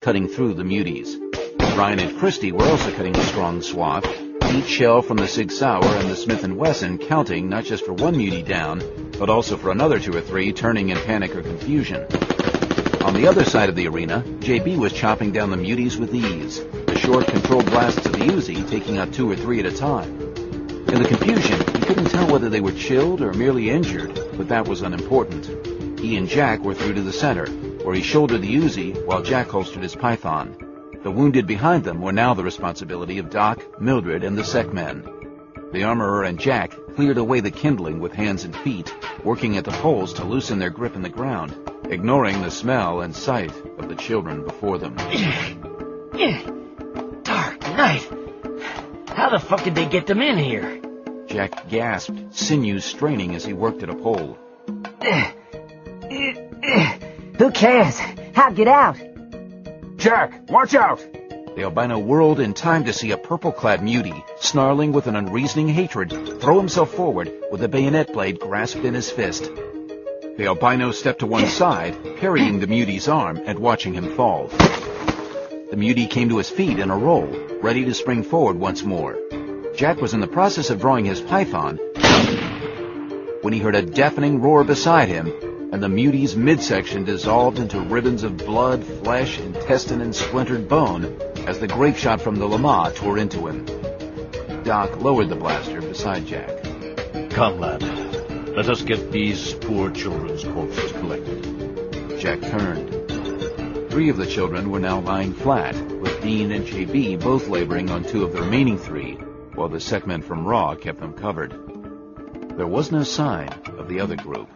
cutting through the muties. Ryan and Christy were also cutting a strong swath, each shell from the Sig Sauer and the Smith & Wesson counting not just for one mutie down, but also for another 2 or 3 turning in panic or confusion. On the other side of the arena, JB was chopping down the muties with ease, the short, controlled blasts of the Uzi taking out 2 or 3 at a time. In the confusion, he couldn't tell whether they were chilled or merely injured, but that was unimportant. He and Jack were through to the center, where he shouldered the Uzi while Jack holstered his Python. The wounded behind them were now the responsibility of Doc, Mildred, and the Sec men. The armorer and Jack cleared away the kindling with hands and feet, working at the poles to loosen their grip in the ground, ignoring the smell and sight of the children before them. Dark night. How the fuck did they get them in here? Jack gasped, sinews straining as he worked at a pole. Who cares? How get out? Jack, watch out! The albino whirled in time to see a purple-clad mutie, snarling with an unreasoning hatred, throw himself forward with a bayonet blade grasped in his fist. The albino stepped to one side, parrying the mutie's arm and watching him fall. The mutie came to his feet in a roll, ready to spring forward once more. Jack was in the process of drawing his Python when he heard a deafening roar beside him, and the mutie's midsection dissolved into ribbons of blood, flesh, intestine, and splintered bone as the grape shot from the Lama tore into him. Doc lowered the blaster beside Jack. Come, lad. Let us get these poor children's corpses collected. Jack turned. 3 of the children were now lying flat, with Dean and JB both laboring on 2 of the remaining 3, while the Secmen from Raw kept them covered. There was no sign of the other group.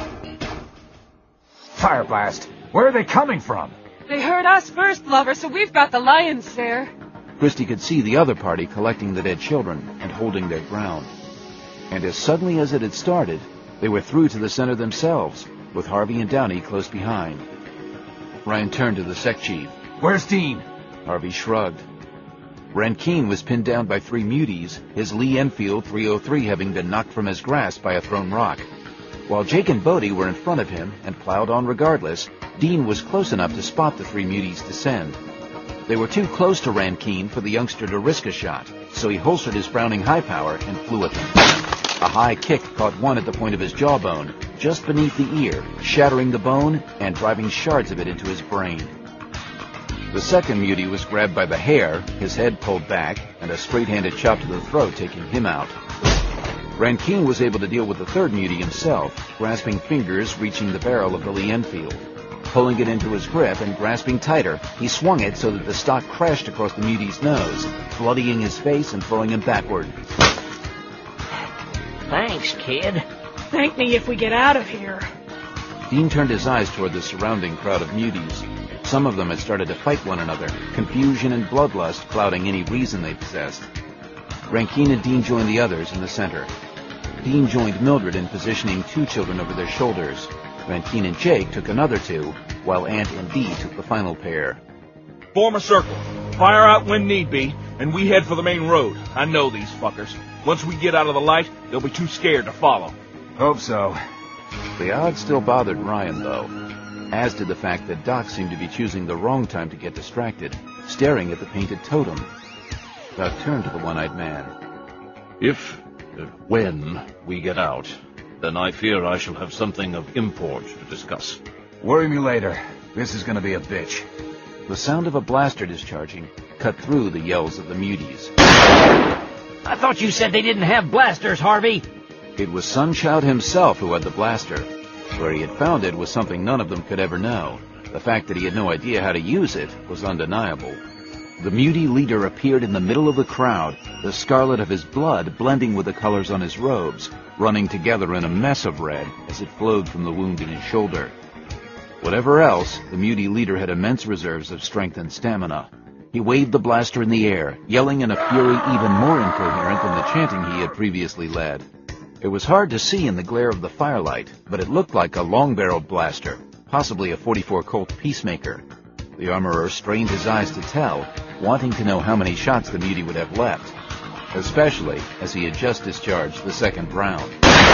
Fire blast! Where are they coming from? They heard us first, Lover, so we've got the lion's share. Christy could see the other party collecting the dead children and holding their ground. And as suddenly as it had started, they were through to the center themselves, with Harvey and Downey close behind. Ryan turned to the Sec Chief. Where's Dean? Harvey shrugged. Rankine was pinned down by 3 muties, his Lee Enfield 303 having been knocked from his grasp by a thrown rock. While Jake and Bodie were in front of him and plowed on regardless, Dean was close enough to spot the 3 muties descend. They were too close to Rankine for the youngster to risk a shot, so he holstered his Browning high power and flew at them. A high kick caught one at the point of his jawbone, just beneath the ear, shattering the bone and driving shards of it into his brain. The second mutie was grabbed by the hair, his head pulled back, and a straight-handed chop to the throat taking him out. Rankine was able to deal with the third mutie himself, grasping fingers reaching the barrel of the Lee Enfield. Pulling it into his grip and grasping tighter, he swung it so that the stock crashed across the mutie's nose, bloodying his face and throwing him backward. Thanks, kid. Thank me if we get out of here. Dean turned his eyes toward the surrounding crowd of muties. Some of them had started to fight one another, confusion and bloodlust clouding any reason they possessed. Rankine and Dean joined the others in the center. Dean joined Mildred in positioning 2 children over their shoulders. Rankine and Jake took another 2, while Ant and Dee took the final pair. Form a circle. Fire out when need be, and we head for the main road. I know these fuckers. Once we get out of the light, they'll be too scared to follow. Hope so. The odds still bothered Ryan, though, as did the fact that Doc seemed to be choosing the wrong time to get distracted, staring at the painted totem. Doc turned to the one-eyed man. When we get out, then I fear I shall have something of import to discuss. Worry me later. This is gonna be a bitch. The sound of a blaster discharging cut through the yells of the muties. I thought you said they didn't have blasters, Harvey. It was Sunchild himself who had the blaster. Where he had found it was something none of them could ever know. The fact that he had no idea how to use it was undeniable. The mutie leader appeared in the middle of the crowd, the scarlet of his blood blending with the colors on his robes, running together in a mess of red as it flowed from the wound in his shoulder. Whatever else, the mutie leader had immense reserves of strength and stamina. He waved the blaster in the air, yelling in a fury even more incoherent than the chanting he had previously led. It was hard to see in the glare of the firelight, but it looked like a long-barreled blaster, possibly a .44 Colt Peacemaker. The armorer strained his eyes to tell, wanting to know how many shots the mutie would have left, especially as he had just discharged the second round.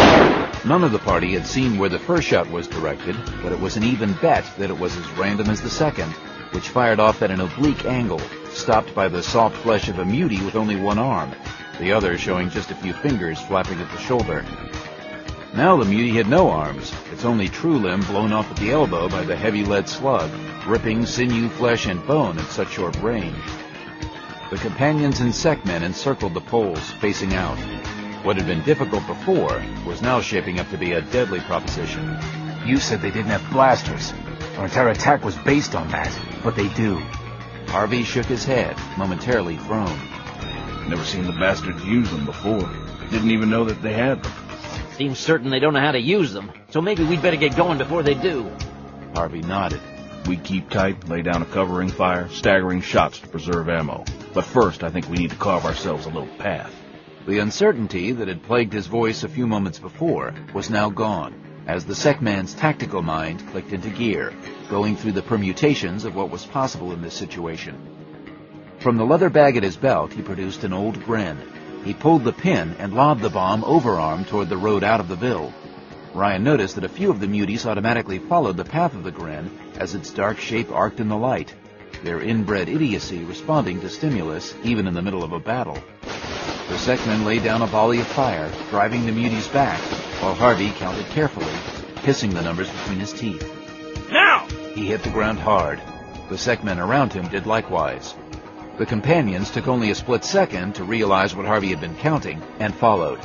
None of the party had seen where the first shot was directed, but it was an even bet that it was as random as the second, which fired off at an oblique angle, stopped by the soft flesh of a mutie with only one arm, the other showing just a few fingers flapping at the shoulder. Now the mutie had no arms, its only true limb blown off at the elbow by the heavy lead slug, ripping sinew, flesh, and bone at such short range. The companions and Sekmen encircled the poles, facing out. What had been difficult before was now shaping up to be a deadly proposition. You said they didn't have blasters. Our entire attack was based on that, but they do. Harvey shook his head, momentarily thrown. Never seen the bastards use them before. Didn't even know that they had them. Seems certain they don't know how to use them, so maybe we'd better get going before they do. Harvey nodded. We keep tight, lay down a covering fire, staggering shots to preserve ammo. But first, I think we need to carve ourselves a little path. The uncertainty that had plagued his voice a few moments before was now gone, as the Sekman's tactical mind clicked into gear, going through the permutations of what was possible in this situation. From the leather bag at his belt, he produced an old Gren. He pulled the pin and lobbed the bomb overarm toward the road out of the Ville. Ryan noticed that a few of the muties automatically followed the path of the Gren as its dark shape arced in the light, their inbred idiocy responding to stimulus even in the middle of a battle. The Sekmen laid down a volley of fire, driving the muties back, while Harvey counted carefully, hissing the numbers between his teeth. Now! He hit the ground hard. The Sekmen around him did likewise. The companions took only a split second to realize what Harvey had been counting, and followed.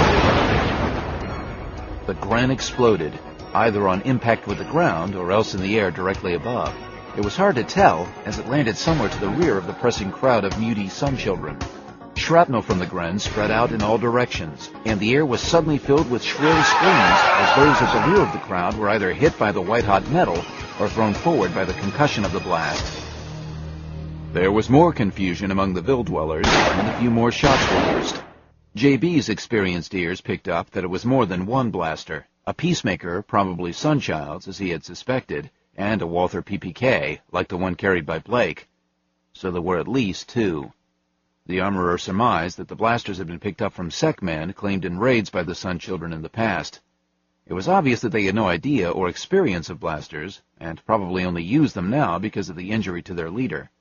The Gren exploded, either on impact with the ground or else in the air directly above. It was hard to tell, as it landed somewhere to the rear of the pressing crowd of mutie sun children. Shrapnel from the Gren spread out in all directions, and the air was suddenly filled with shrill screams as those at the rear of the crowd were either hit by the white-hot metal or thrown forward by the concussion of the blast. There was more confusion among the Ville dwellers, and a few more shots were loosed. JB's experienced ears picked up that it was more than one blaster, a peacemaker, probably Sunchild's, as he had suspected, and a Walther PPK, like the one carried by Blake. So there were at least two. The armorer surmised that the blasters had been picked up from Sekmen claimed in raids by the Sun Children in the past. It was obvious that they had no idea or experience of blasters, and probably only used them now because of the injury to their leader.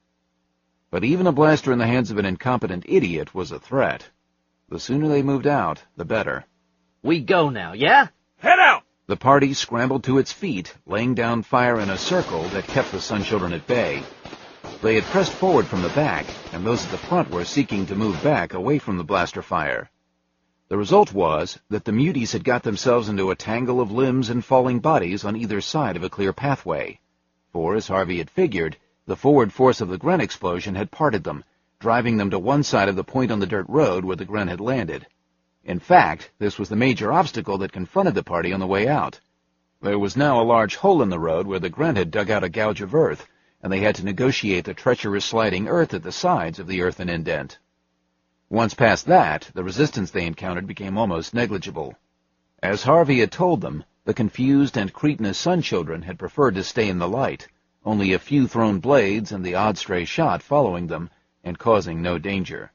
But even a blaster in the hands of an incompetent idiot was a threat. The sooner they moved out, the better. We go now, yeah? Head out! The party scrambled to its feet, laying down fire in a circle that kept the Sun Children at bay. They had pressed forward from the back, and those at the front were seeking to move back away from the blaster fire. The result was that the muties had got themselves into a tangle of limbs and falling bodies on either side of a clear pathway. For, as Harvey had figured, the forward force of the Gren explosion had parted them, driving them to one side of the point on the dirt road where the Gren had landed. In fact, this was the major obstacle that confronted the party on the way out. There was now a large hole in the road where the Gren had dug out a gouge of earth, and they had to negotiate the treacherous sliding earth at the sides of the earthen indent. Once past that, the resistance they encountered became almost negligible. As Harvey had told them, the confused and cretinous Sun Children had preferred to stay in the light, only a few thrown blades and the odd stray shot following them, and causing no danger.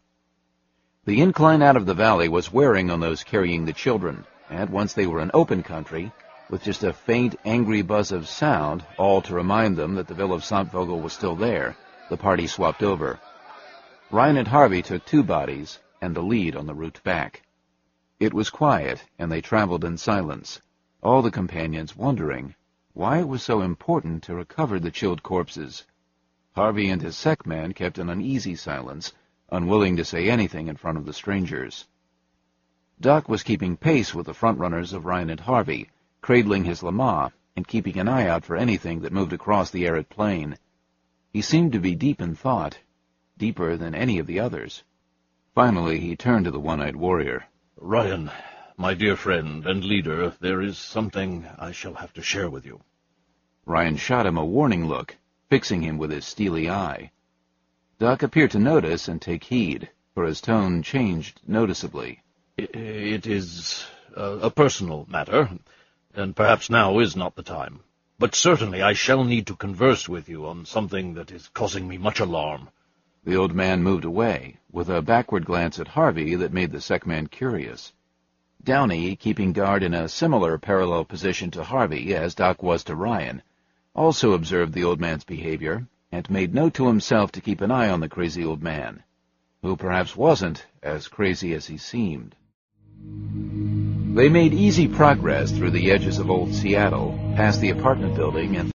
The incline out of the valley was wearing on those carrying the children, and once they were in open country, with just a faint, angry buzz of sound, all to remind them that the Ville of Santvogel was still there, the party swapped over. Ryan and Harvey took two bodies, and the lead on the route back. It was quiet, and they traveled in silence, all the companions wondering why it was so important to recover the chilled corpses. Harvey and his Sekman kept an uneasy silence, unwilling to say anything in front of the strangers. Duck was keeping pace with the front-runners of Ryan and Harvey, cradling his Lama and keeping an eye out for anything that moved across the arid plain. He seemed to be deep in thought, deeper than any of the others. Finally, he turned to the one-eyed warrior. Ryan, my dear friend and leader, there is something I shall have to share with you. Ryan shot him a warning look, fixing him with his steely eye. Duck appeared to notice and take heed, for his tone changed noticeably. It is a personal matter, and perhaps now is not the time. But certainly I shall need to converse with you on something that is causing me much alarm. The old man moved away, with a backward glance at Harvey that made the Sekman curious. Downey, keeping guard in a similar parallel position to Harvey as Doc was to Ryan, also observed the old man's behavior and made note to himself to keep an eye on the crazy old man, who perhaps wasn't as crazy as he seemed. They made easy progress through the edges of Old Seattle, past the apartment building and